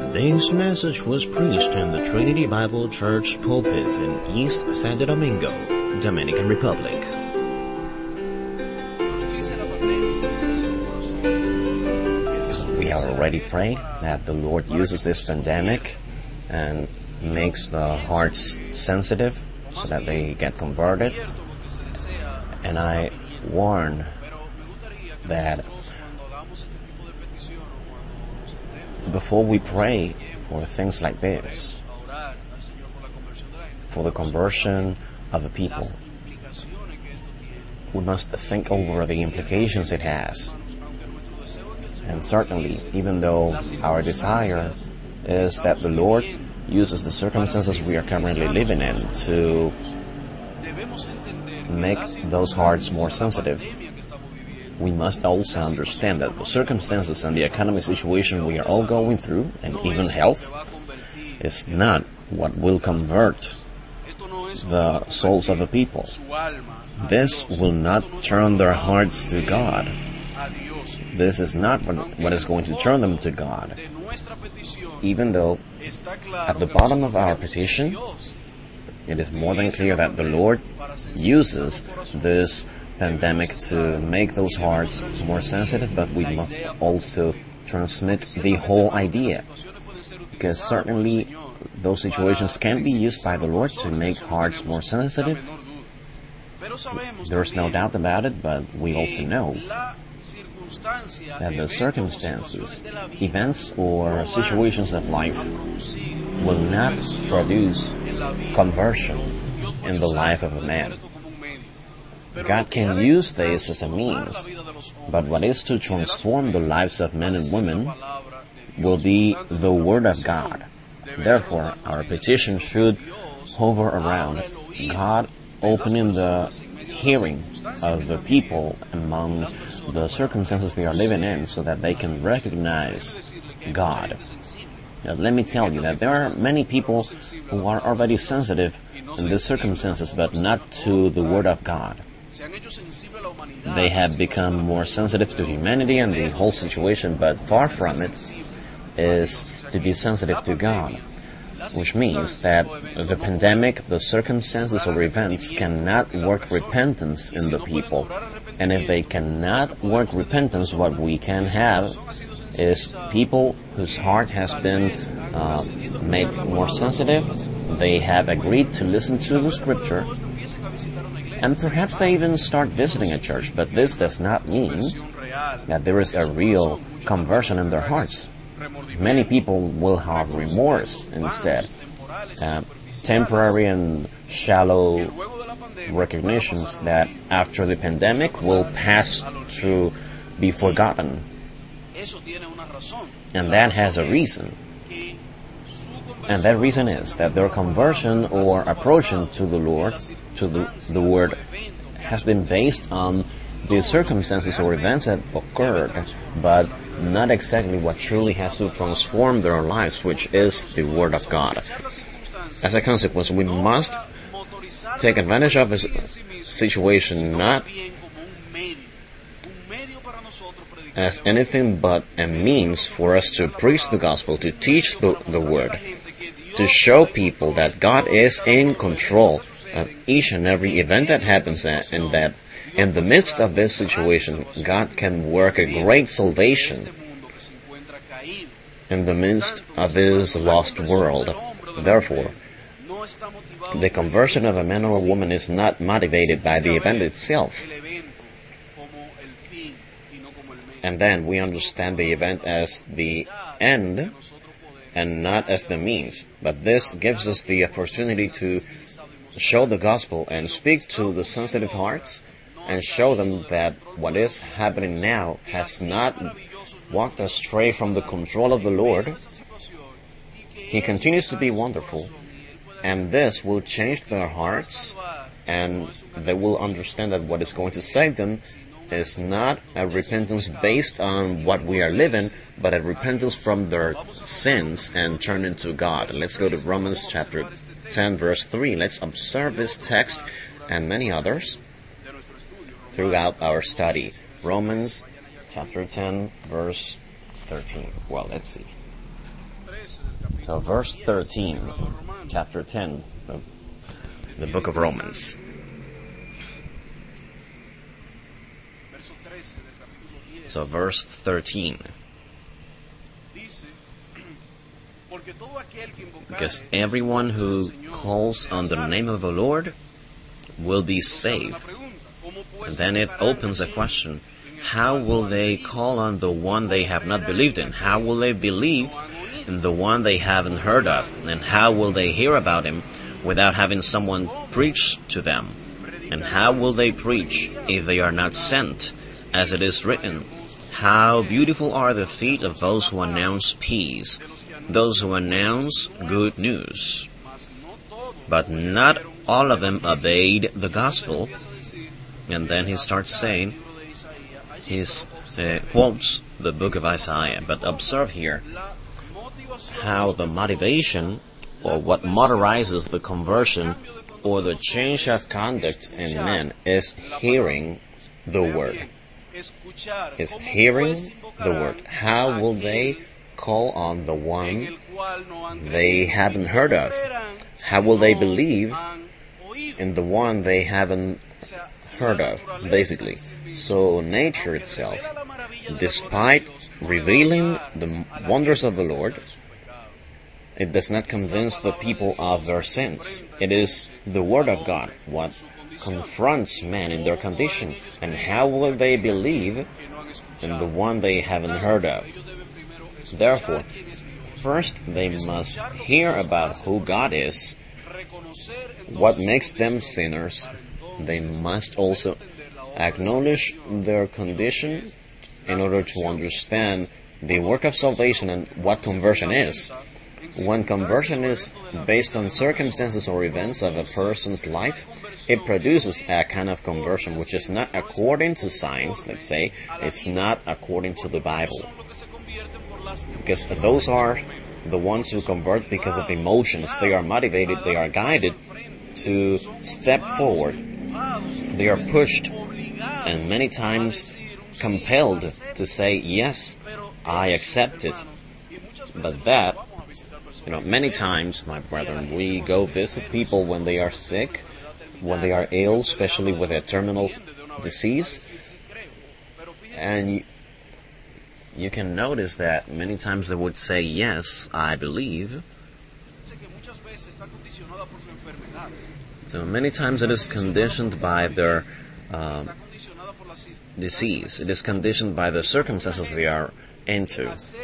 This message was preached in the Trinity Bible Church pulpit in East Santo Domingo, Dominican Republic. We are already praying that the Lord uses this pandemic and makes the hearts sensitive so that they get converted. And I warn that before we pray for things like this, for the conversion of the people, we must think over the implications it has. And certainly, even though our desire is that the Lord uses the circumstances we are currently living in to make those hearts more sensitive, we must also understand that the circumstances and the economic situation we are all going through, and even health, is not what will convert the souls of the people. This will not turn their hearts to God. This is not what is going to turn them to God. Even though at the bottom of our petition, it is more than clear that the Lord uses this pandemic to make those hearts more sensitive, but we must also transmit the whole idea, because certainly those situations can be used by the Lord to make hearts more sensitive. There's no doubt about it, but we also know that the circumstances, events, or situations of life will not produce conversion in the life of a man. God can use this as a means, but what is to transform the lives of men and women will be the Word of God. Therefore, our petition should hover around God opening the hearing of the people among the circumstances they are living in so that they can recognize God. Now, let me tell you that there are many people who are already sensitive in these circumstances, but not to the Word of God. They have become more sensitive to humanity and the whole situation, but far from it is to be sensitive to God, which means that the pandemic, the circumstances or events cannot work repentance in the people. And if they cannot work repentance, what we can have is people whose heart has been made more sensitive. They have agreed to listen to the Scripture, and perhaps they even start visiting a church, but this does not mean that there is a real conversion in their hearts. Many people will have remorse instead, temporary and shallow recognitions that after the pandemic will pass to be forgotten. And that has a reason. And that reason is that their conversion or approaching to the Lord, to the Word, has been based on the circumstances or events that occurred, but not exactly what truly has to transform their lives, which is the Word of God. As a consequence, we must take advantage of this situation not as anything but a means for us to preach the gospel, to teach the Word, to show people that God is in control of each and every event that happens, and that in the midst of this situation, God can work a great salvation in the midst of this lost world. Therefore, the conversion of a man or a woman is not motivated by the event itself. And then we understand the event as the end and not as the means. But this gives us the opportunity to show the gospel and speak to the sensitive hearts and show them that what is happening now has not walked astray from the control of the Lord. He continues to be wonderful, and this will change their hearts, and they will understand that what is going to save them is not a repentance based on what we are living, but a repentance from their sins and turning to God. Let's go to Romans chapter 10, verse 3. Let's observe this text and many others throughout our study. Romans chapter 10, verse 13. Well, let's see. So verse 13, chapter 10 of the book of Romans. So verse 13. Because everyone who calls on the name of the Lord will be saved. And then it opens a question. How will they call on the one they have not believed in? How will they believe in the one they haven't heard of? And how will they hear about him without having someone preach to them? And how will they preach if they are not sent? As it is written, how beautiful are the feet of those who announce peace, those who announce good news. But not all of them obeyed the gospel. And then he starts saying, he quotes the book of Isaiah. But observe here how the motivation, or what motorizes the conversion, or the change of conduct in men, is hearing the word. Is hearing the word. How will they call on the one they haven't heard of? How will they believe in the one they haven't heard of, basically? So nature itself, despite revealing the wonders of the Lord, it does not convince the people of their sins. It is the Word of God what confronts man in their condition. And how will they believe in the one they haven't heard of? Therefore, first they must hear about who God is, what makes them sinners. They must also acknowledge their condition in order to understand the work of salvation and what conversion is. When conversion is based on circumstances or events of a person's life, it produces a kind of conversion which is not according to science, let's say. It's not according to the Bible. Because those are the ones who convert because of emotions. They are motivated, they are guided to step forward. They are pushed and many times compelled to say, yes, I accept it. But that, many times, my brethren, we go visit people when they are sick, when they are ill, especially with a terminal disease, and you can notice that many times they would say, yes, I believe. So many times it is conditioned by their disease. It is conditioned by the circumstances they are into.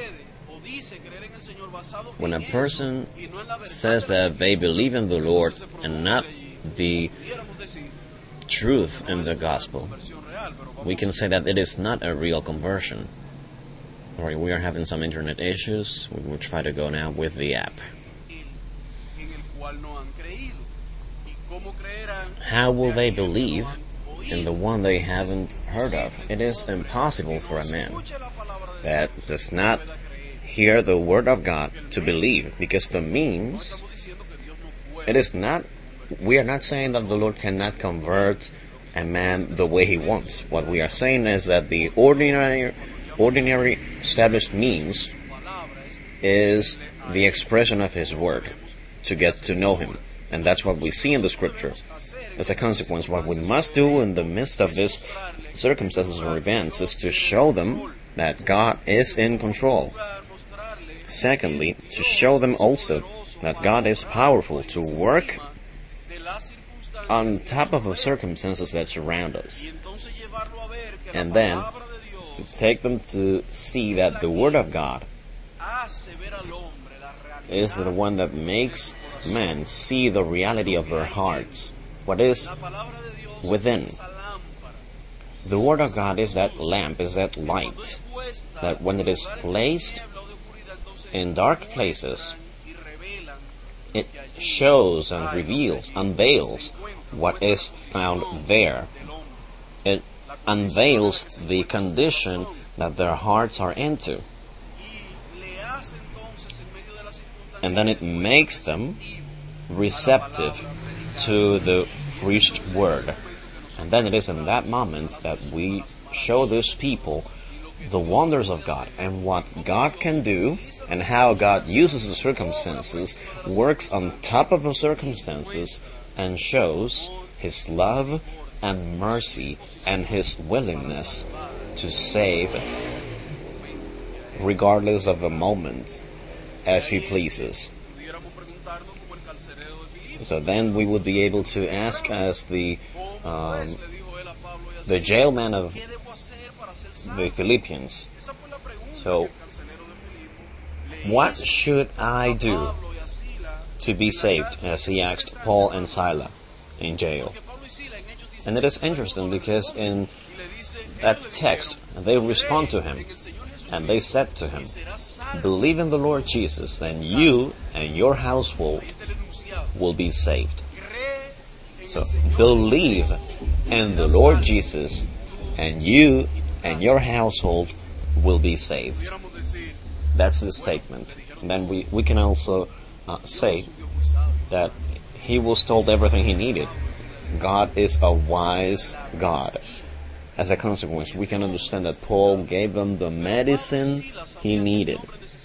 When a person says that they believe in the Lord and not the truth in the gospel, we can say that it is not a real conversion. Or we are having some internet issues. We will try to go now with the app. How will they believe in the one they haven't heard of? It is impossible for a man that does not hear the word of God to believe, because the means, it is not, we are not saying that the Lord cannot convert a man the way he wants. What we are saying is that the ordinary established means is the expression of his word to get to know him. And that's what we see in the scripture. As a consequence, what we must do in the midst of these circumstances or events is to show them that God is in control. Secondly, to show them also that God is powerful to work on top of the circumstances that surround us. And then to take them to see that the Word of God is the one that makes men see the reality of their hearts, what is within. The Word of God is that lamp, is that light, that when it is placed in dark places, it shows and reveals, unveils what is found there. It unveils the condition that their hearts are into. And then it makes them receptive to the preached word. And then it is in that moment that we show these people the wonders of God and what God can do and how God uses the circumstances, works on top of the circumstances, and shows His love and mercy and His willingness to save regardless of the moment as He pleases. So then we would be able to ask as the jailman of the Philippians, so what should I do to be saved, as he asked Paul and Silas in jail. And it is interesting because in that text they respond to him and they said to him, believe in the Lord Jesus, then you and your household will be saved. So believe in the Lord Jesus and you and your household will be saved. That's the statement. And then we can also say that he was told everything he needed. God is a wise God. As a consequence, we can understand that Paul gave them the medicine he needed.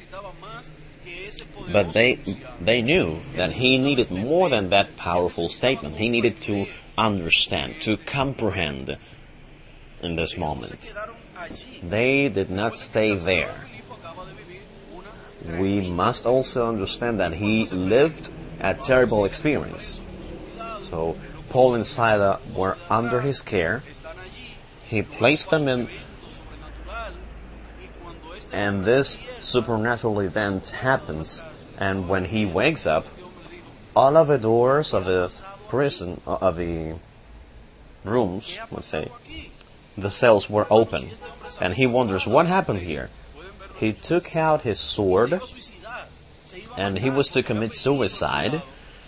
But they knew that he needed more than that powerful statement. He needed to understand, to comprehend in this moment. They did not stay there. We must also understand that he lived a terrible experience. So Paul and Silas were under his care. He placed them in, and this supernatural event happens. And when he wakes up, all of the doors of the prison, of the rooms, let's say, the cells were open. And he wonders, what happened here? He took out his sword, and he was to commit suicide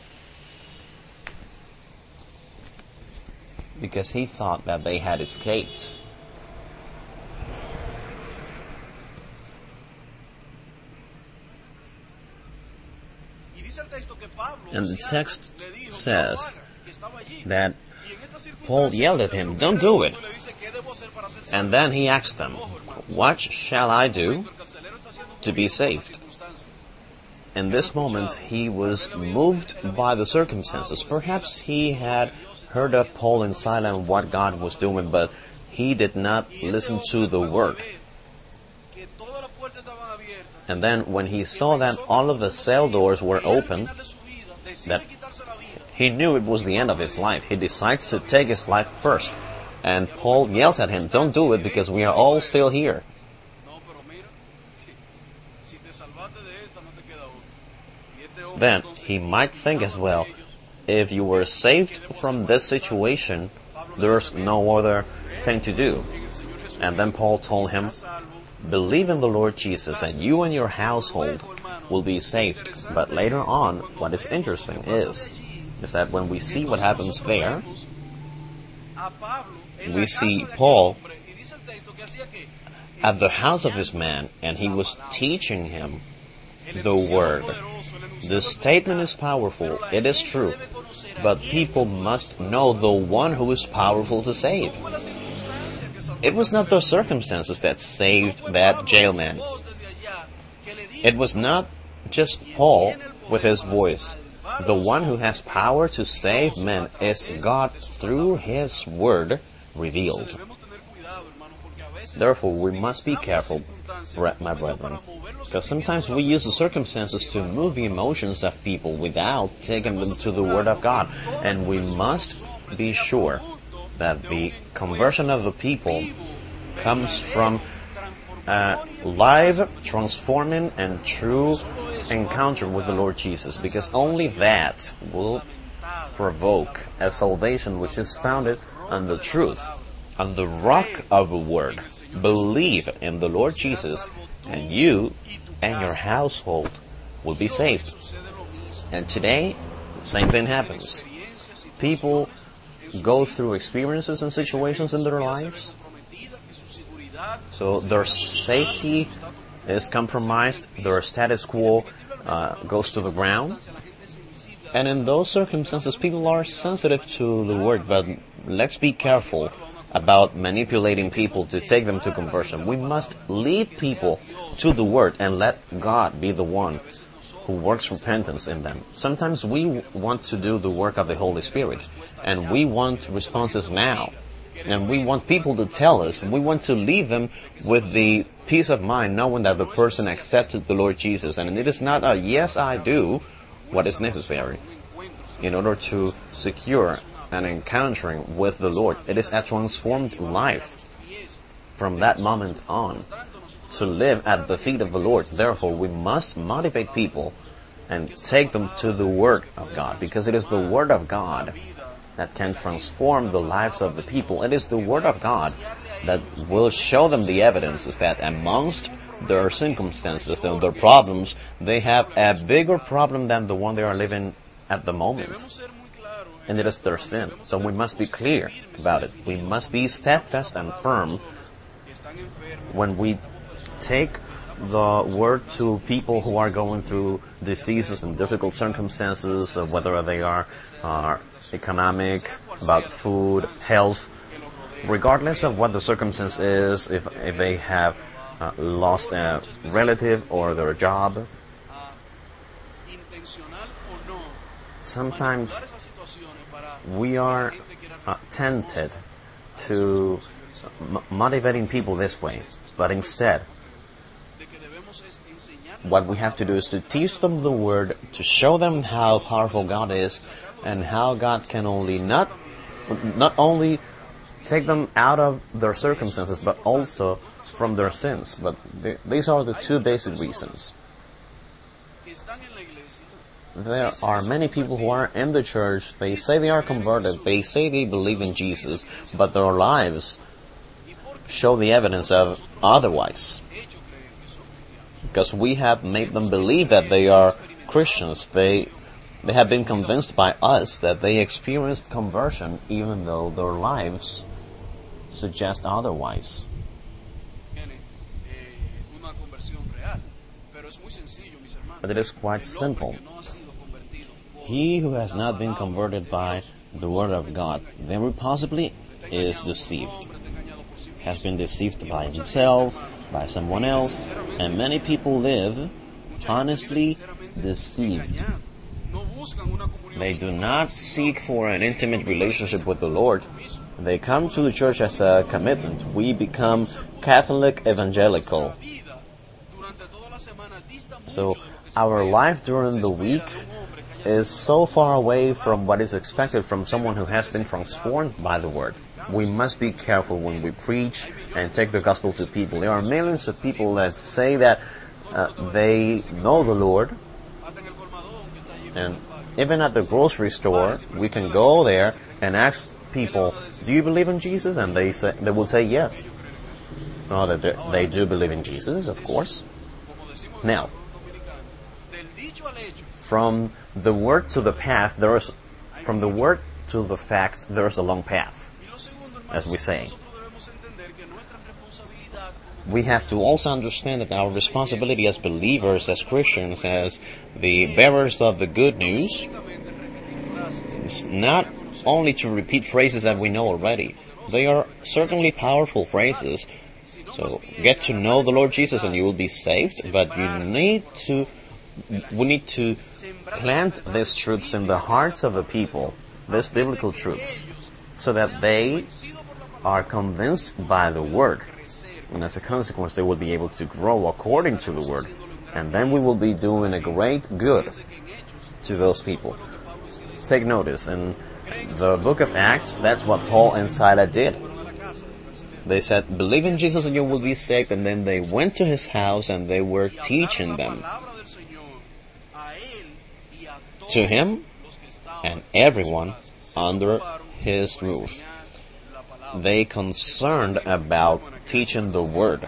because he thought that they had escaped. And the text says that Paul yelled at him, don't do it. And then he asked them, what shall I do to be saved? In this moment, he was moved by the circumstances. Perhaps he had heard of Paul and Silas and what God was doing, but he did not listen to the word. And then when he saw that all of the cell doors were open, that he knew it was the end of his life. He decides to take his life first. And Paul yells at him, don't do it because we are all still here. Then he might think as well, if you were saved from this situation, there's no other thing to do. And then Paul told him, believe in the Lord Jesus and you and your household will be saved. But later on, what is interesting is that when we see what happens there, we see Paul at the house of his man, and he was teaching him the word. The statement is powerful, it is true, but people must know the one who is powerful to save. It was not the circumstances that saved that jailman. It was not just Paul with his voice. The one who has power to save men is God through His Word revealed. Therefore, we must be careful, my brethren, because sometimes we use the circumstances to move the emotions of people without taking them to the Word of God. And we must be sure that the conversion of the people comes from a live, transforming, and true encounter with the Lord Jesus, because only that will provoke a salvation which is founded on the truth, on the rock of the Word. Believe in the Lord Jesus, and you and your household will be saved. And today, the same thing happens. People go through experiences and situations in their lives, so their safety is compromised, their status quo goes to the ground. And in those circumstances, people are sensitive to the word, but let's be careful about manipulating people to take them to conversion. We must lead people to the Word and let God be the one who works repentance in them. Sometimes we want to do the work of the Holy Spirit, and we want responses now. And we want people to tell us, we want to leave them with the peace of mind knowing that the person accepted the Lord Jesus. And it is not a yes, I do what is necessary in order to secure an encountering with the Lord. It is a transformed life from that moment on to live at the feet of the Lord. Therefore, we must motivate people and take them to the Word of God, because it is the Word of God that can transform the lives of the people. It is the Word of God that will show them the evidences that amongst their circumstances, their problems, they have a bigger problem than the one they are living at the moment. And it is their sin. So we must be clear about it. We must be steadfast and firm when we take the Word to people who are going through diseases and difficult circumstances, whether they are economic, about food, health, regardless of what the circumstance is, if they have lost a relative or their job. Sometimes we are tempted to motivating people this way, but instead, what we have to do is to teach them the Word, to show them how powerful God is, and how God can not only take them out of their circumstances, but also from their sins. But these are the two basic reasons. There are many people who are in the church, they say they are converted, they say they believe in Jesus, but their lives show the evidence of otherwise. Because we have made them believe that they are Christians. They have been convinced by us that they experienced conversion, even though their lives suggest otherwise. But it is quite simple. He who has not been converted by the Word of God very possibly is deceived. Has been deceived by himself, by someone else, and many people live honestly deceived. They do not seek for an intimate relationship with the Lord. They come to the church as a commitment. We become Catholic evangelical. So our life during the week is so far away from what is expected from someone who has been transformed by the Word. We must be careful when we preach and take the gospel to people. There are millions of people that say that they know the Lord, and even at the grocery store, we can go there and ask people, do you believe in Jesus? And they will say yes. Oh, they do believe in Jesus, of course. Now, from the word to the path, from the word to the fact, there is a long path, as we say. We have to also understand that our responsibility as believers, as Christians, as the bearers of the good news, is not only to repeat phrases that we know already. They are certainly powerful phrases. So get to know the Lord Jesus and you will be saved, but we need to plant these truths in the hearts of the people, these biblical truths, so that they are convinced by the Word. And as a consequence, they will be able to grow according to the Word. And then we will be doing a great good to those people. Take notice, in the book of Acts, that's what Paul and Silas did. They said, believe in Jesus and you will be saved. And then they went to his house and they were teaching them. To him and everyone under his roof. They concerned about teaching the Word.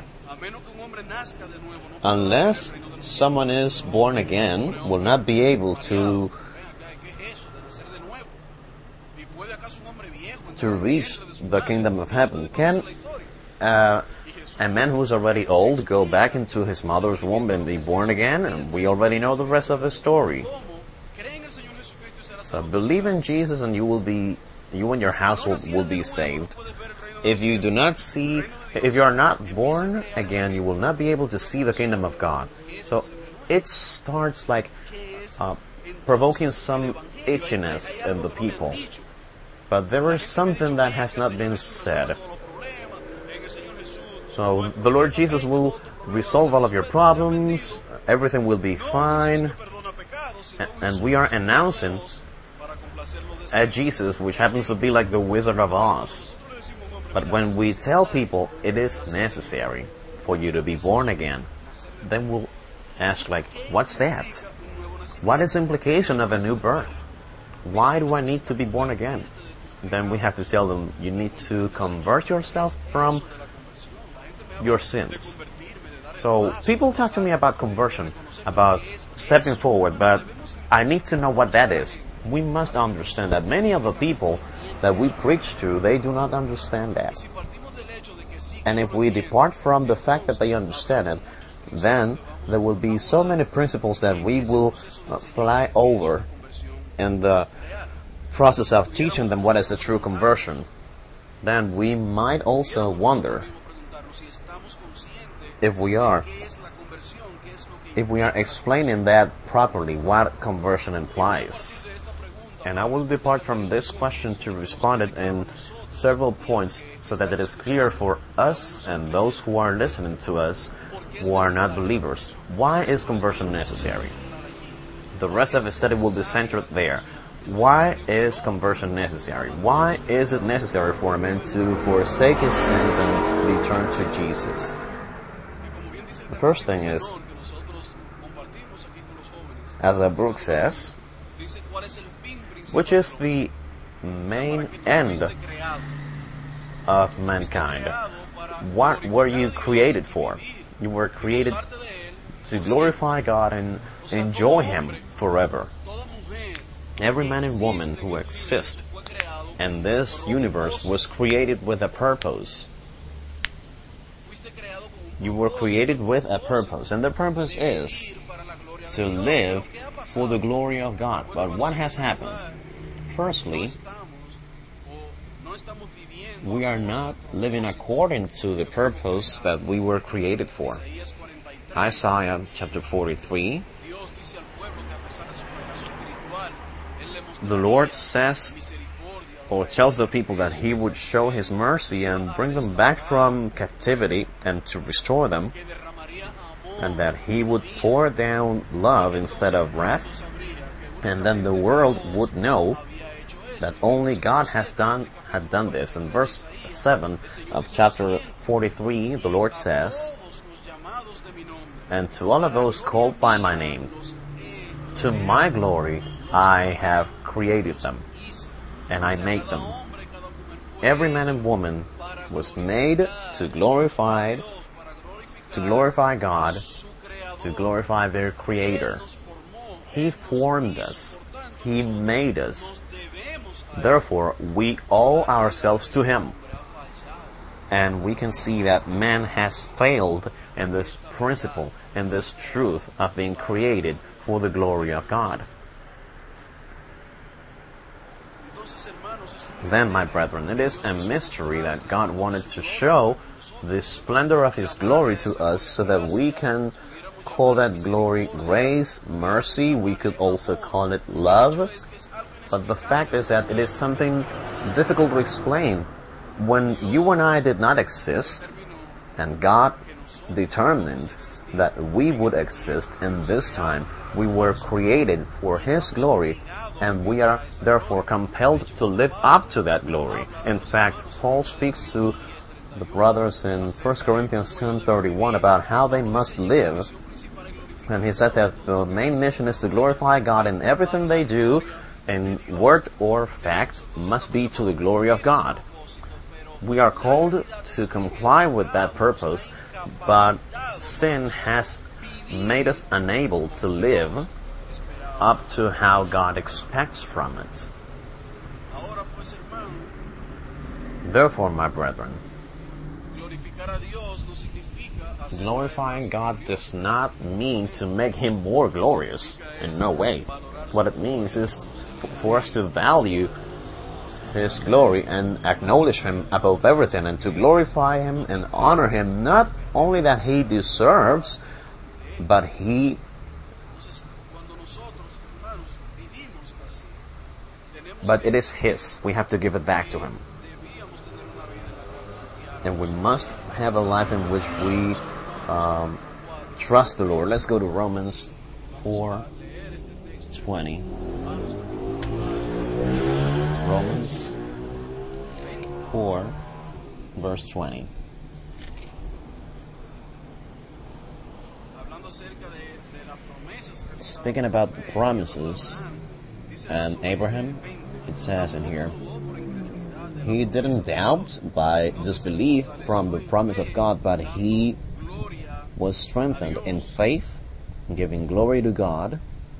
Unless someone is born again, will not be able to reach the kingdom of heaven. Can a man who's already old go back into his mother's womb and be born again? And we already know the rest of the story. So believe in Jesus and you and your household will be saved. if you do not see, if you are not born again, you will not be able to see the kingdom of God. So it starts like provoking some itchiness in the people. But there is something that has not been said. So the Lord Jesus will resolve all of your problems, everything will be fine, and we are announcing a Jesus which happens to be like the Wizard of Oz. But when we tell people it is necessary for you to be born again, then we'll ask like, what's that? What is the implication of a new birth? Why do I need to be born again? Then we have to tell them, you need to convert yourself from your sins. So people talk to me about conversion, about stepping forward, but I need to know what that is. We must understand that many of the people that we preach to, they do not understand that. And if we depart from the fact that they understand it, then there will be so many principles that we will fly over in the process of teaching them what is the true conversion. Then we might also wonder if we are explaining that properly, what conversion implies. And I will depart from this question to respond it in several points so that it is clear for us and those who are listening to us who are not believers. Why is conversion necessary? The rest of the study will be centered there. Why is conversion necessary? Why is it necessary for a man to forsake his sins and return to Jesus? The first thing is, as Brooke says, which is the main end of mankind? What were you created for? You were created to glorify God and enjoy Him forever. Every man and woman who exists in this universe was created with a purpose. You were created with a purpose, and the purpose is to live for the glory of God. But what has happened? Firstly, we are not living according to the purpose that we were created for. Isaiah chapter 43, the Lord says or tells the people that He would show His mercy and bring them back from captivity and to restore them, and that He would pour down love instead of wrath, and then the world would know that only God had done this. In verse 7 of chapter 43, the Lord says, "And to all of those called by my name, to my glory I have created them, and I made them." Every man and woman was made to glorify God, to glorify their Creator. He formed us. He made us. Therefore, we owe ourselves to Him. And we can see that man has failed in this principle, in this truth of being created for the glory of God. Then, my brethren, it is a mystery that God wanted to show the splendor of His glory to us so that we can call that glory grace, mercy. We could also call it love. But the fact is that it is something difficult to explain. When you and I did not exist, and God determined that we would exist in this time, we were created for His glory, and we are therefore compelled to live up to that glory. In fact, Paul speaks to the brothers in 1 Corinthians 10:31 about how they must live, and he says that the main mission is to glorify God in everything they do, in word or fact, must be to the glory of God. We are called to comply with that purpose, but sin has made us unable to live up to how God expects from it. Therefore, my brethren, glorifying God does not mean to make Him more glorious. In no way. What it means is for us to value His glory and acknowledge Him above everything, and to glorify Him and honor Him, not only that He deserves, but it is His. We have to give it back to Him. And we must have a life in which we trust the Lord. Let's go to Romans 4:20. Romans 4, verse 20. Speaking about the promises and Abraham, it says in here, he didn't doubt by disbelief from the promise of God, but he was strengthened in faith, giving glory to God.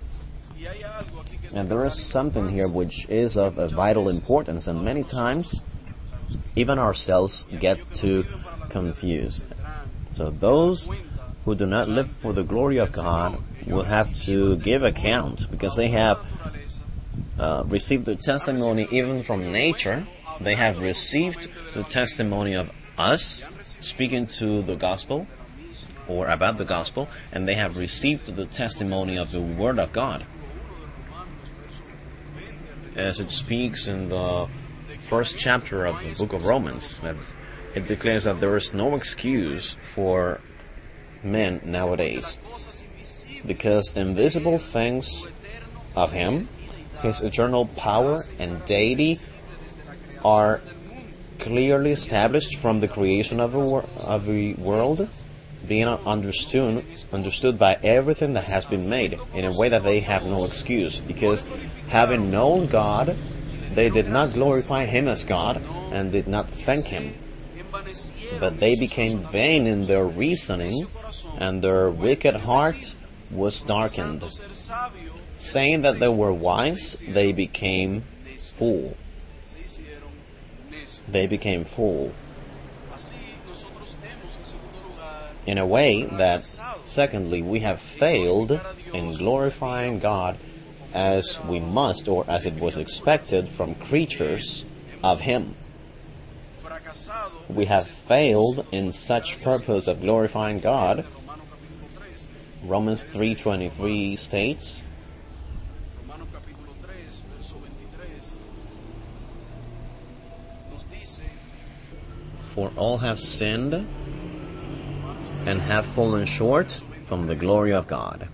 And there is something here which is of a vital importance, and many times even ourselves get too confused. So those who do not live for the glory of God will have to give account, because they have received the testimony even from nature. They have received the testimony of us speaking to the gospel or about the gospel, and they have received the testimony of the Word of God. As it speaks in the first chapter of the book of Romans, that it declares that there is no excuse for men nowadays, because invisible things of Him, His eternal power and deity, are clearly established from the creation of the world, being understood by everything that has been made, in a way that they have no excuse, because having known God, they did not glorify Him as God and did not thank Him, but they became vain in their reasoning, and their wicked heart was darkened. Saying that they were wise, they became fool. They became fool. In a way that, secondly, we have failed in glorifying God as we must, or as it was expected from creatures of Him. We have failed in such purpose of glorifying God. Romans 3:23 states, for all have sinned and have fallen short from the glory of God.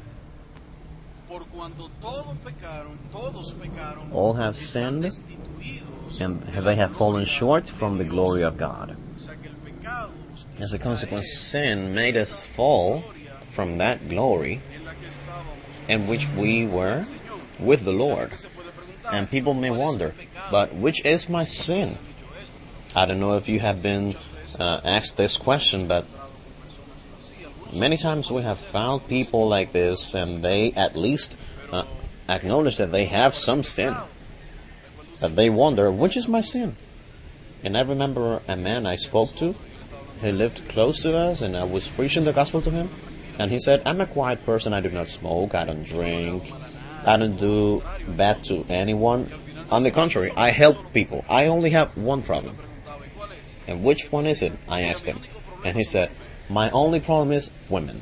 All have sinned and they have fallen short from the glory of God. As a consequence, sin made us fall from that glory in which we were with the Lord. And people may wonder, but which is my sin? I don't know if you have been asked this question, but many times we have found people like this, and they at least acknowledge that they have some sin. But they wonder, which is my sin? And I remember a man I spoke to. He lived close to us, and I was preaching the gospel to him. And he said, I'm a quiet person. I do not smoke. I don't drink. I don't do bad to anyone. On the contrary, I help people. I only have one problem. And which one is it? I asked him. And he said, my only problem is women.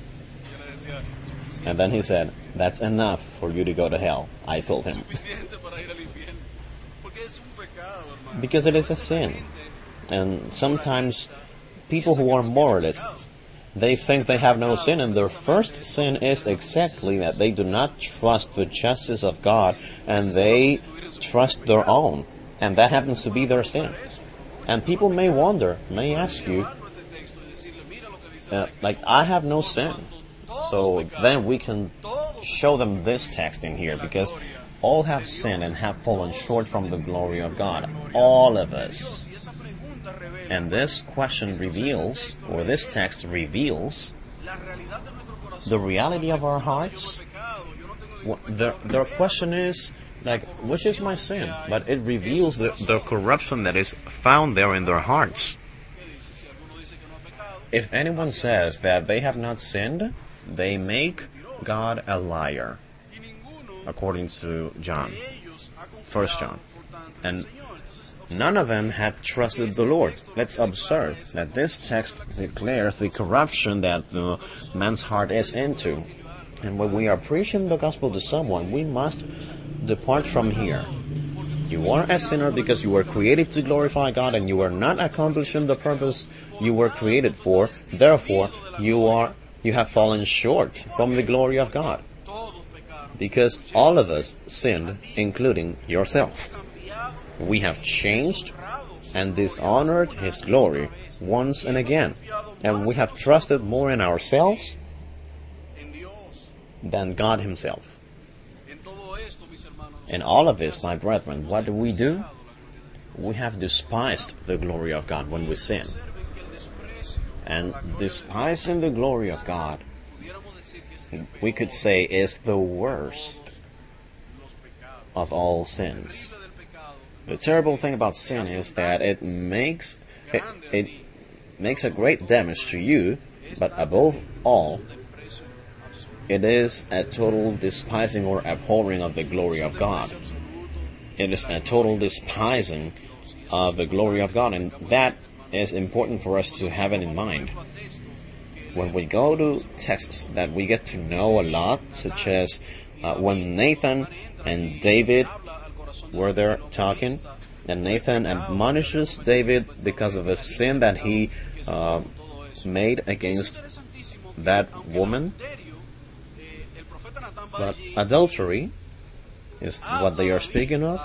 And then he said, that's enough for you to go to hell, I told him. Because it is a sin. And sometimes people who are moralists, they think they have no sin, and their first sin is exactly that they do not trust the justice of God, and they trust their own. And that happens to be their sin. And people may wonder, may ask you, I have no sin. So then we can show them this text in here, because all have sinned and have fallen short from the glory of God. All of us. And this question reveals, or this text reveals, the reality of our hearts. Their question is, which is my sin? But it reveals the corruption that is found there in their hearts. If anyone says that they have not sinned, they make God a liar, according to John, 1 John. and none of them had trusted the Lord. Let's observe that this text declares the corruption that the man's heart is into. And when we are preaching the gospel to someone, we must depart from here. You are a sinner because you were created to glorify God, and you are not accomplishing the purpose you were created for. Therefore, you have fallen short from the glory of God. Because all of us sinned, including yourself. We have changed and dishonored His glory once and again. And we have trusted more in ourselves than God Himself. In all of this, my brethren, what do? We have despised the glory of God when we sin. And despising the glory of God, we could say, is the worst of all sins. The terrible thing about sin is that it makes a great damage to you, but above all, it is a total despising or abhorring of the glory of God. It is a total despising of the glory of God, and that is important for us to have it in mind. When we go to texts that we get to know a lot, such as when Nathan and David were there talking, and Nathan admonishes David because of a sin that he made against that woman. But adultery is what they are speaking of.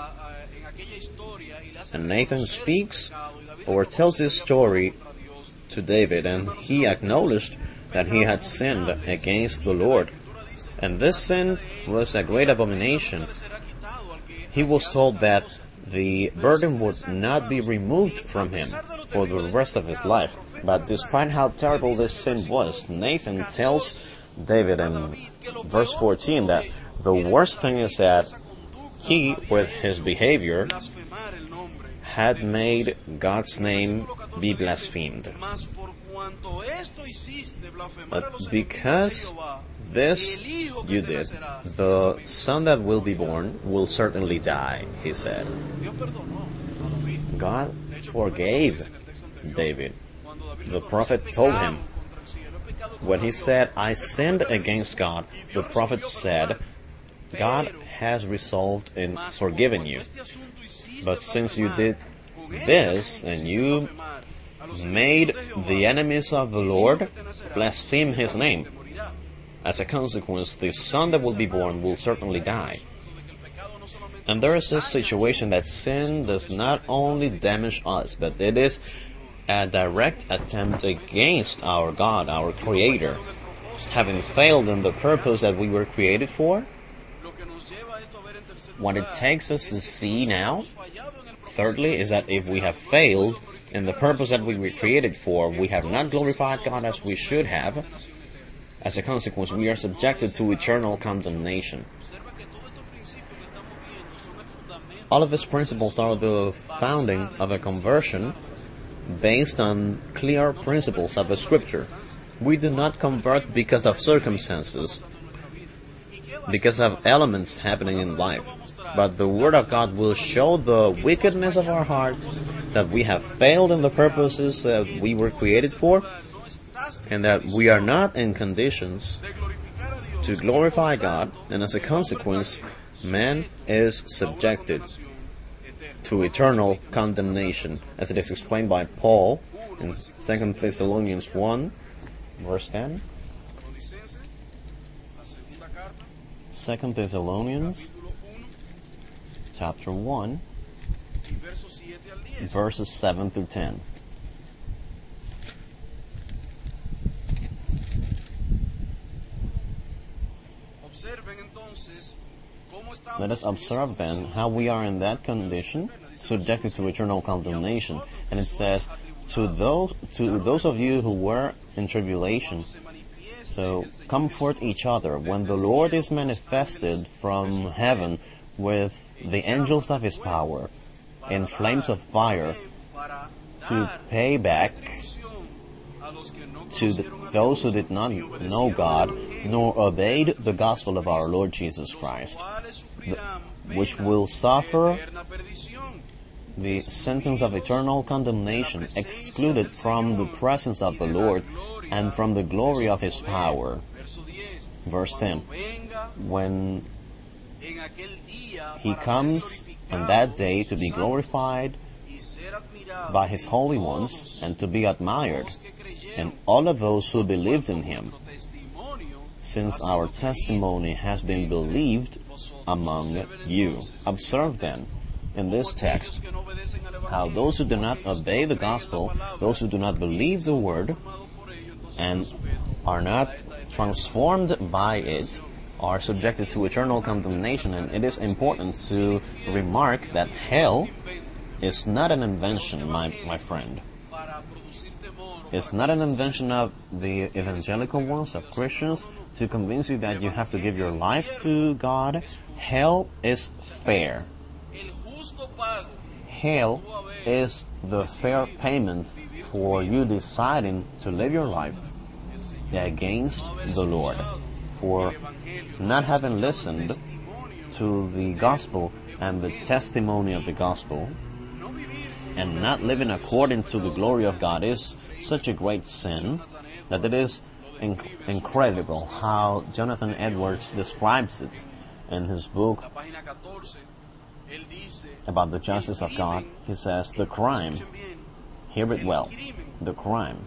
And Nathan speaks or tells this story to David, and he acknowledged that he had sinned against the Lord. And this sin was a great abomination. He was told that the burden would not be removed from him for the rest of his life. But despite how terrible this sin was, Nathan tells David in verse 14 that the worst thing is that he, with his behavior, had made God's name be blasphemed. But because this you did, the son that will be born will certainly die, he said. God forgave David. The prophet told him, when he said, I sinned against God, the prophet said, God has resolved in forgiving you. But since you did this, and you made the enemies of the Lord blaspheme His name, as a consequence, the son that will be born will certainly die. And there is this situation that sin does not only damage us, but it is a direct attempt against our God, our Creator. Having failed in the purpose that we were created for, what it takes us to see now, thirdly, is that if we have failed in the purpose that we were created for, we have not glorified God as we should have. As a consequence, we are subjected to eternal condemnation. All of these principles are the founding of a conversion based on clear principles of the Scripture. We do not convert because of circumstances, because of elements happening in life. But the Word of God will show the wickedness of our hearts, that we have failed in the purposes that we were created for, and that we are not in conditions to glorify God, and as a consequence, man is subjected to eternal condemnation, as it is explained by Paul in 2 Thessalonians 1, verse 10. 2 Thessalonians, chapter 1, verses 7 through 10. Let us observe then how we are in that condition, subjected to eternal condemnation. And it says, to those of you who were in tribulation, so comfort each other when the Lord is manifested from heaven with the angels of His power in flames of fire, to pay back to those who did not know God, nor obeyed the gospel of our Lord Jesus Christ, which will suffer the sentence of eternal condemnation, excluded from the presence of the Lord and from the glory of His power. Verse 10, when He comes on that day to be glorified by His holy ones and to be admired, and all of those who believed in Him, since our testimony has been believed among you. Observe then in this text how those who do not obey the gospel, those who do not believe the word and are not transformed by it, are subjected to eternal condemnation. And it is important to remark that hell is not an invention, my friend. It's not an invention of the evangelical ones, of Christians, to convince you that you have to give your life to God. Hell is fair. Hell is the fair payment for you deciding to live your life against the Lord, for not having listened to the gospel and the testimony of the gospel, and not living according to the glory of God is such a great sin that it is incredible how Jonathan Edwards describes it in his book about the justice of God. He says, the crime, hear it well, the crime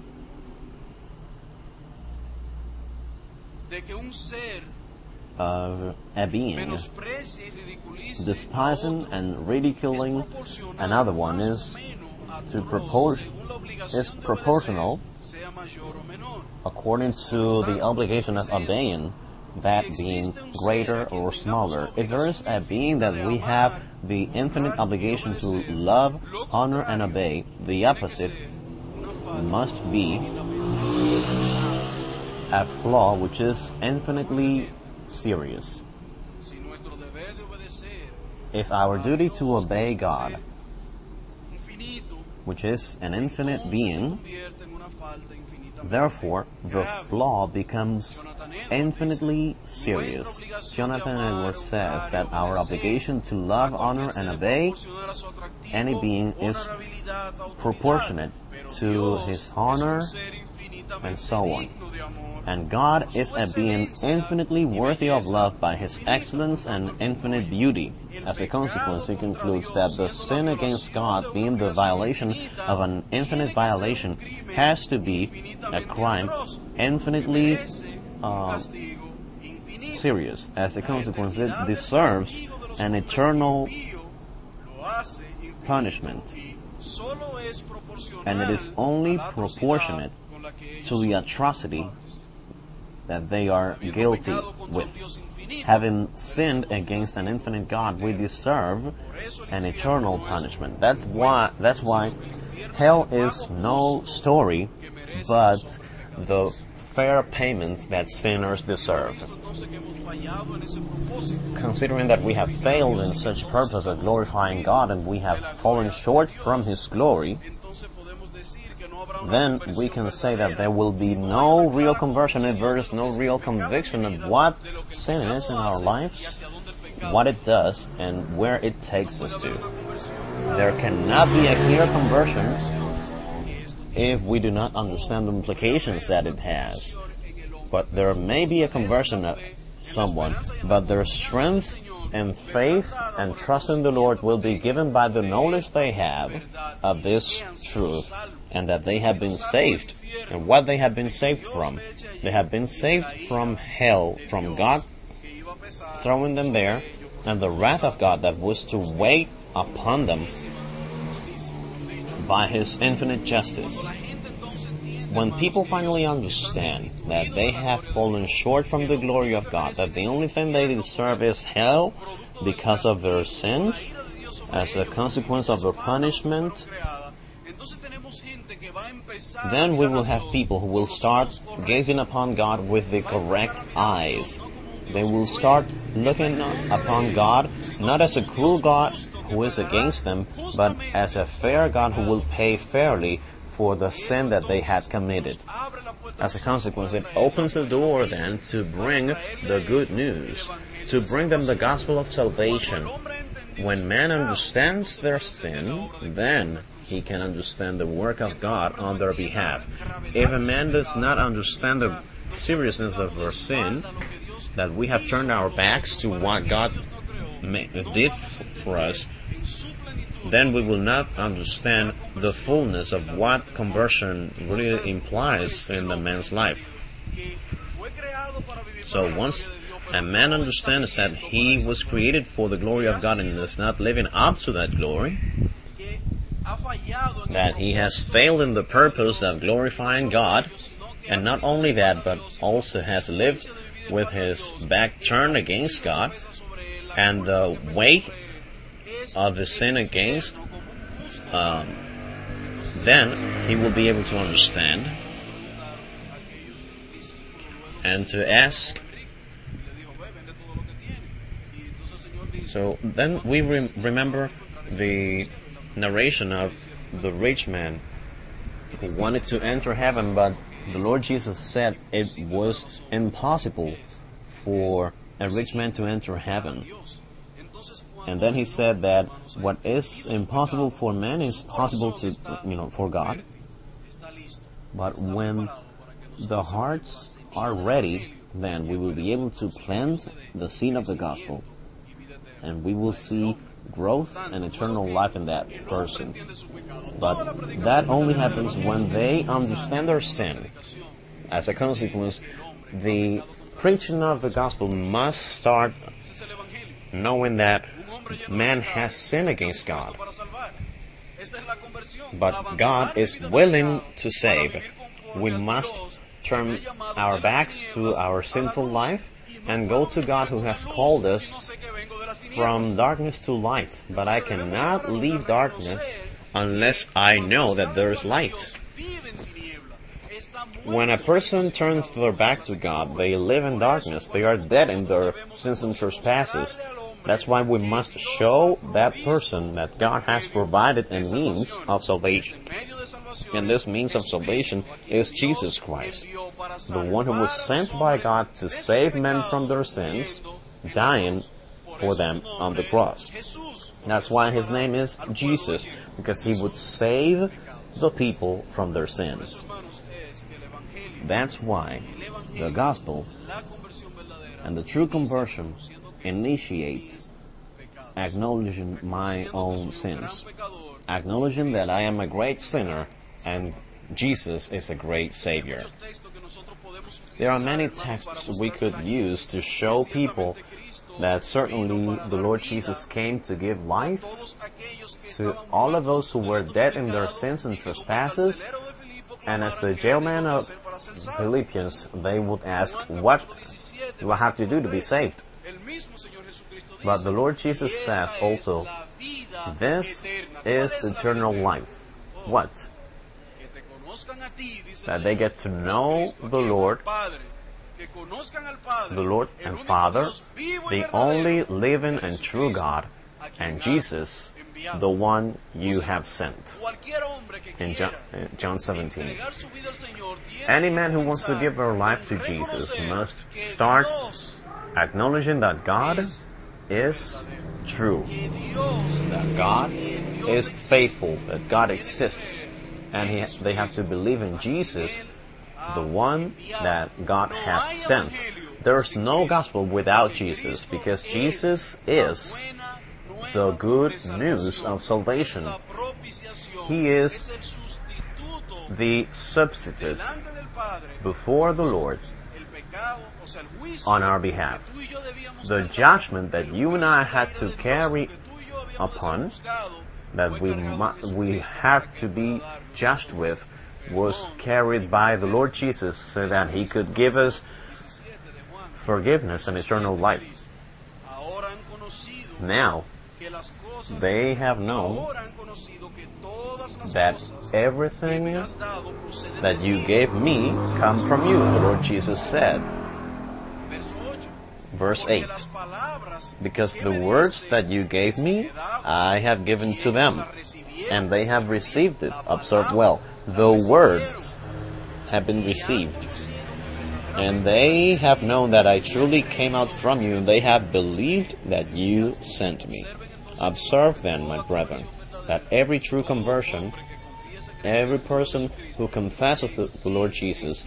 of a being despising and ridiculing another one is proportional according to the obligation of obeying that being greater or smaller. If there is a being that we have the infinite obligation to love, honor, and obey, the opposite must be a flaw which is infinitely serious. If our duty to obey God, which is an infinite being, therefore the flaw becomes infinitely serious. Jonathan Edwards says that our obligation to love, honor, and obey any being is proportionate to his honor and so on. And God is a being infinitely worthy of love by His excellence and infinite beauty. As a consequence, he concludes that the sin against God, being the violation of an infinite violation, has to be a crime infinitely serious. As a consequence, it deserves an eternal punishment. And it is only proportionate to the atrocity that they are guilty with. Having sinned against an infinite God, we deserve an eternal punishment. That's why hell is no story, but the fair payments that sinners deserve. Considering that we have failed in such purpose of glorifying God and we have fallen short from His glory, then we can say that there will be no real conversion if there is no real conviction of what sin is in our lives, what it does, and where it takes us to. There cannot be a clear conversion if we do not understand the implications that it has. But there may be a conversion of someone, but their strength and faith and trust in the Lord will be given by the knowledge they have of this truth, and that they have been saved. And what they have been saved from? They have been saved from hell, from God throwing them there, and the wrath of God that was to wait upon them by His infinite justice. When people finally understand that they have fallen short from the glory of God, that the only thing they deserve is hell because of their sins, as a consequence of their punishment, then we will have people who will start gazing upon God with the correct eyes. They will start looking upon God not as a cruel God who is against them, but as a fair God who will pay fairly for the sin that they had committed. As a consequence, it opens the door then to bring the good news, to bring them the gospel of salvation. when man understands their sin, then he can understand the work of God on their behalf. If a man does not understand the seriousness of our sin, that we have turned our backs to what God did for us, then we will not understand the fullness of what conversion really implies in the man's life. So once a man understands that he was created for the glory of God and is not living up to that glory, that he has failed in the purpose of glorifying God, and not only that, but also has lived with his back turned against God, and the weight of his sin against, then he will be able to understand and to ask. So then we remember the narration of the rich man who wanted to enter heaven, but the Lord Jesus said it was impossible for a rich man to enter heaven. And then he said that what is impossible for man is possible to, for God. But when the hearts are ready, then we will be able to plant the seed of the gospel, and we will see growth and eternal life in that person. But that only happens when they understand their sin. As a consequence, the preaching of the gospel must start knowing that man has sinned against God. But God is willing to save. We must turn our backs to our sinful life and go to God who has called us from darkness to light. But I cannot leave darkness unless I know that there is light. When a person turns their back to God, they live in darkness. They are dead in their sins and trespasses. That's why we must show that person that God has provided a means of salvation. And this means of salvation is Jesus Christ, the one who was sent by God to save men from their sins, dying for them on the cross. That's why his name is Jesus, because he would save the people from their sins. That's why the gospel and the true conversion initiate acknowledging my own sins, acknowledging that I am a great sinner and Jesus is a great Savior. There are many texts we could use to show people that certainly the Lord Jesus came to give life to all of those who were dead in their sins and trespasses. And as the jailman of Philippians, they would ask, what do I have to do to be saved? But the Lord Jesus says also, this is eternal life. What? That they get to know the Lord and Father, the only living and true God, and Jesus, the one you have sent. In John 17. Any man who wants to give their life to Jesus must start acknowledging that God is true, that God is faithful, that God exists, and they have to believe in Jesus, the one that God has sent. There is no gospel without Jesus, because Jesus is the good news of salvation. He is the substitute before the Lord on our behalf. The judgment that you and I had to carry upon, that we had to be judged with, was carried by the Lord Jesus so that He could give us forgiveness and eternal life. Now, they have known that everything that you gave me comes from you, the Lord Jesus said. Verse 8, because the words that you gave me, I have given to them, and they have received it. Observe well, the words have been received, and they have known that I truly came out from you, and they have believed that you sent me. Observe then, my brethren, that every true conversion, every person who confesses the Lord Jesus,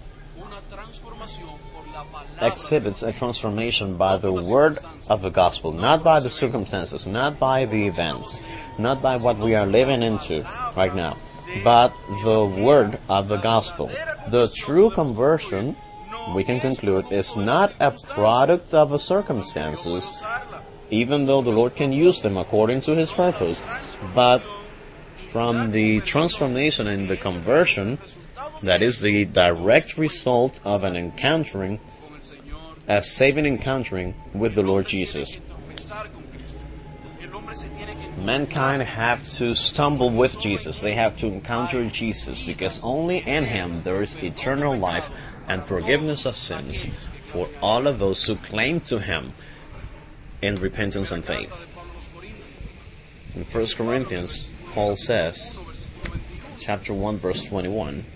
exhibits a transformation by the word of the gospel, not by the circumstances, not by the events, not by what we are living into right now, but the word of the gospel. The true conversion, we can conclude, is not a product of the circumstances, even though the Lord can use them according to His purpose, but from the transformation in the conversion that is the direct result of an encountering, a saving encountering with the Lord Jesus. Mankind have to stumble with Jesus. They have to encounter Jesus, because only in Him there is eternal life and forgiveness of sins for all of those who claim to Him in repentance and faith. In 1 Corinthians, Paul says, chapter 1, verse 21,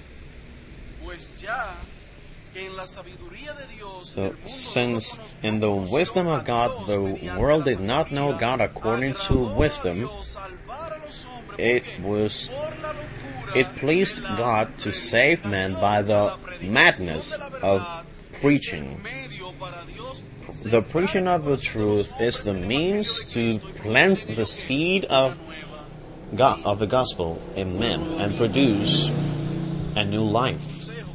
so, since in the wisdom of God the world did not know God according to wisdom, it pleased God to save men by the madness of preaching. The preaching of the truth is the means to plant the seed of God, of the gospel in men, and produce a new life.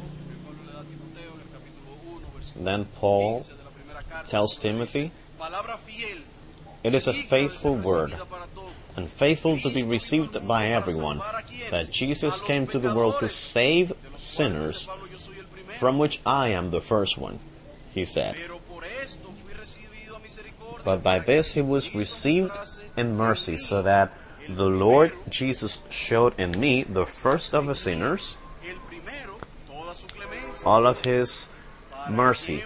Then Paul tells Timothy, it is a faithful word, and faithful to be received by everyone, that Jesus came to the world to save sinners, from which I am the first one, he said. But by this he was received in mercy, so that the Lord Jesus showed in me, the first of the sinners, all of His mercy,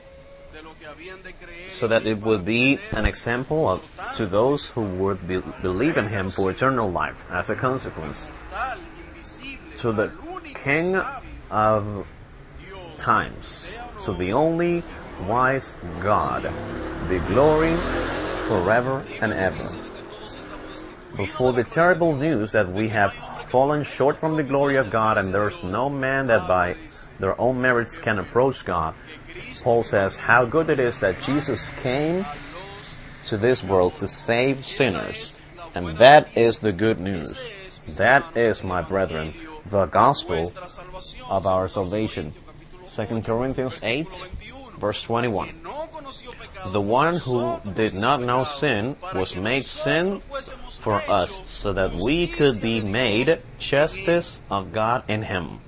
so that it would be an example to those who would believe in Him for eternal life. As a consequence, to the King of times, to the only wise God, be glory forever and ever. Before the terrible news that we have fallen short from the glory of God, and there is no man that by their own merits can approach God, Paul says how good it is that Jesus came to this world to save sinners. And that is the good news. That is, my brethren, the gospel of our salvation. 2 Corinthians 8, verse 21. The one who did not know sin was made sin for us, so that we could be made justice of God in Him.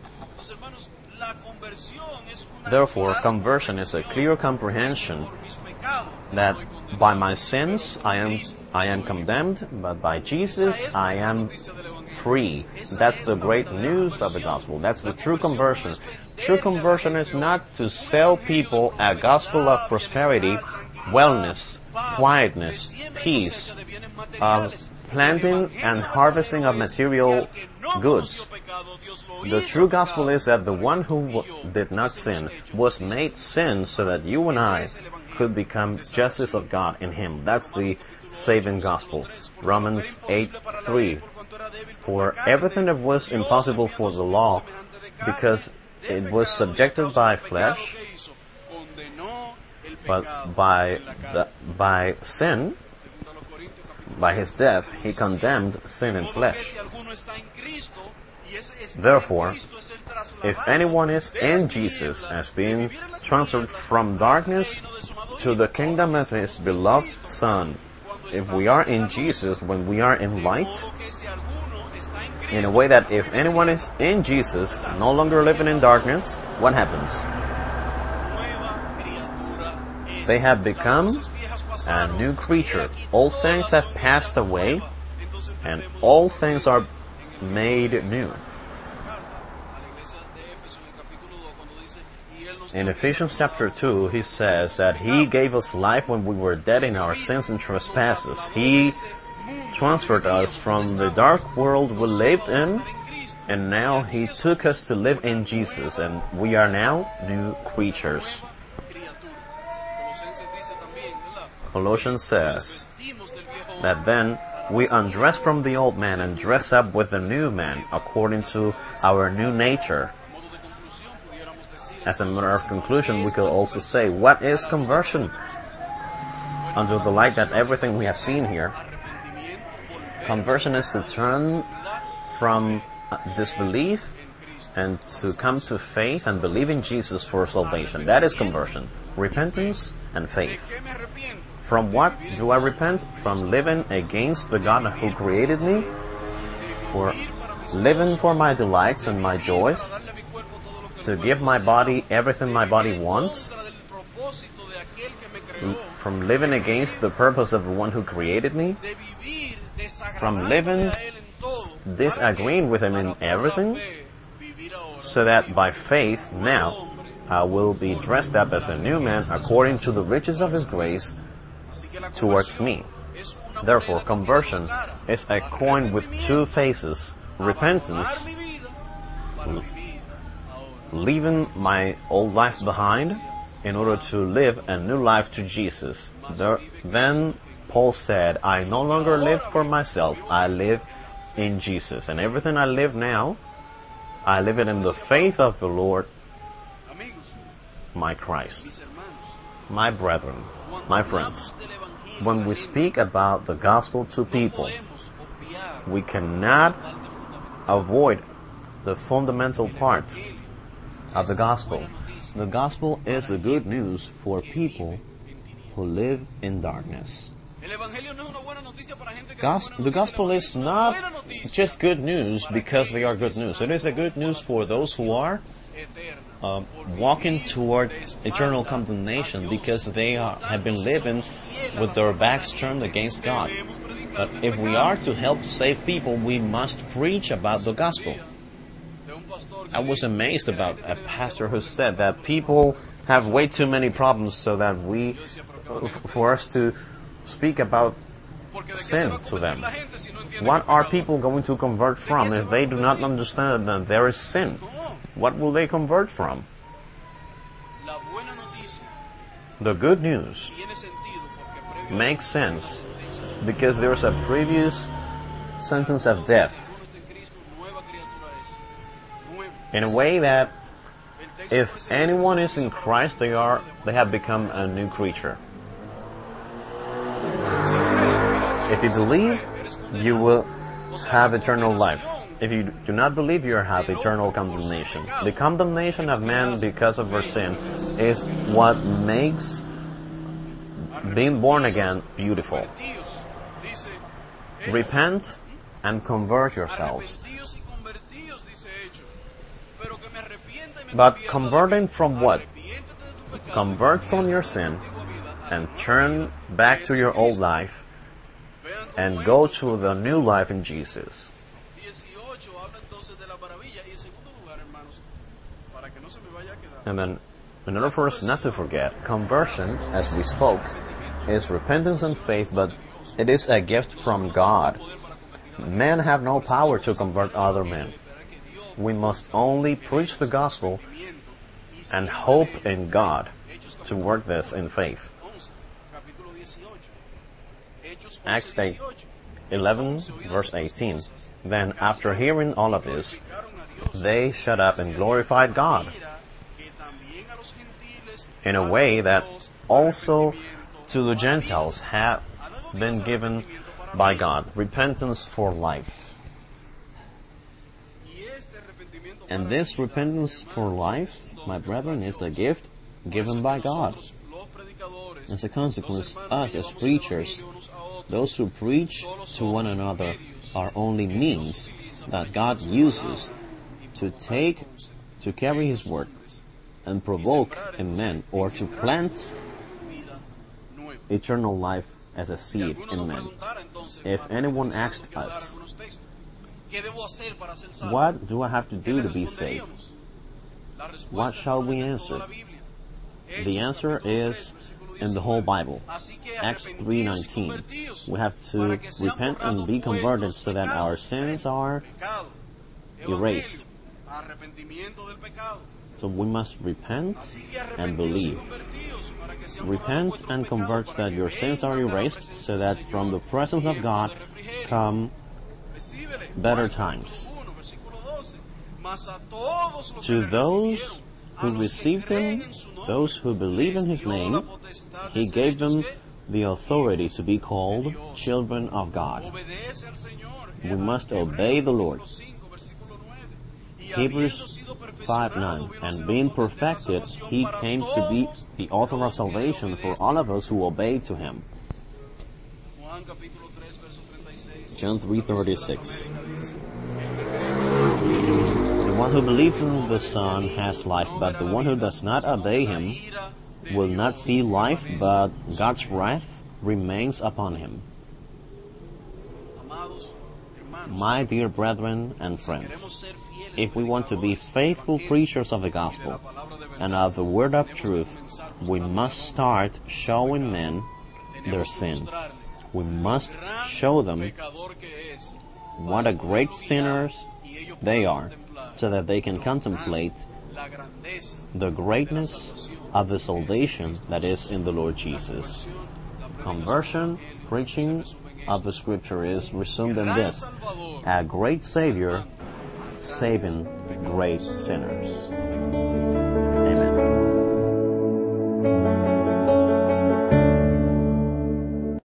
Therefore, conversion is a clear comprehension that by my sins I am condemned, but by Jesus I am free. That's the great news of the gospel. That's the true conversion. True conversion is not to sell people a gospel of prosperity, wellness, quietness, peace, of planting and harvesting of material goods. The true gospel is that the one who did not sin was made sin so that you and I could become justice of God in Him. That's the saving gospel. Romans 8:3. For everything that was impossible for the law, because it was subjected by flesh, but by sin, by His death, He condemned sin in flesh. Therefore, if anyone is in Jesus, as being transferred from darkness to the kingdom of His beloved Son, if we are in Jesus, when we are in light, in a way that if anyone is in Jesus, no longer living in darkness, what happens? They have become a new creature. All things have passed away, and all things are made new. In Ephesians chapter 2, he says that He gave us life when we were dead in our sins and trespasses. He transferred us from the dark world we lived in, and now He took us to live in Jesus, and we are now new creatures. Colossians says that then we undress from the old man and dress up with the new man according to our new nature. As a matter of conclusion, we could also say, what is conversion? Under the light that everything we have seen here, conversion is to turn from disbelief and to come to faith and believe in Jesus for salvation. That is conversion. Repentance and faith. From what do I repent? From living against the God who created me? Or living for my delights and my joys? To give my body everything my body wants? From living against the purpose of the one who created me? From living disagreeing with him in everything? So that by faith now I will be dressed up as a new man according to the riches of his grace towards me. Therefore, conversion is a coin with two faces. Repentance, leaving my old life behind in order to live a new life to Jesus. Then Paul said, I no longer live for myself, I live in Jesus. And everything I live now, I live it in the faith of the Lord, my Christ. My brethren, my friends, when we speak about the gospel to people, we cannot avoid the fundamental part of the gospel. The gospel is the good news for people who live in darkness. The gospel is not just good news because they are good news. It is a good news for those who are walking toward eternal condemnation because they have been living with their backs turned against God. But if we are to help save people, we must preach about the gospel. I was amazed about a pastor who said that people have way too many problems so that for us to speak about sin to them. What are people going to convert from if they do not understand that there is sin? What will they convert from? The good news makes sense because there is a previous sentence of death. In a way that if anyone is in Christ, they have become a new creature. If you believe, you will have eternal life. If you do not believe, you have eternal condemnation. The condemnation of man because of our sin is what makes being born again beautiful. Repent and convert yourselves. But converting from what? Convert from your sin and turn back to your old life and go to the new life in Jesus. And then, in order for us not to forget, conversion, as we spoke, is repentance and faith, but it is a gift from God. Men have no power to convert other men. We must only preach the gospel and hope in God to work this in faith. Acts 11, verse 18. Then, after hearing all of this, they shut up and glorified God in a way that also to the Gentiles have been given by God, repentance for life. And this repentance for life, my brethren, is a gift given by God. As a consequence, us as preachers, those who preach to one another, are only means that God uses to carry His word and provoke in men, or to plant eternal life as a seed in men. If anyone asked us, what do I have to do to be saved? What shall we answer? The answer is in the whole Bible. Acts 3:19. We have to repent and be converted so that our sins are erased. So we must repent and believe. Repent and convert so that your sins are erased, so that from the presence of God come better times. To those who received Him, those who believe in His name, He gave them the authority to be called children of God. We must obey the Lord. Hebrews 5:9, and being perfected, He came to be the author of salvation for all of us who obey to Him. John 3:36. The one who believes in the Son has life, but the one who does not obey Him will not see life, but God's wrath remains upon him. My dear brethren and friends, if we want to be faithful preachers of the gospel and of the word of truth, we must start showing men their sin. We must show them what a great sinners they are, so that they can contemplate the greatness of the salvation that is in the Lord Jesus. Conversion, preaching of the Scripture is resumed in this: a great Savior saving great sinners. Amen.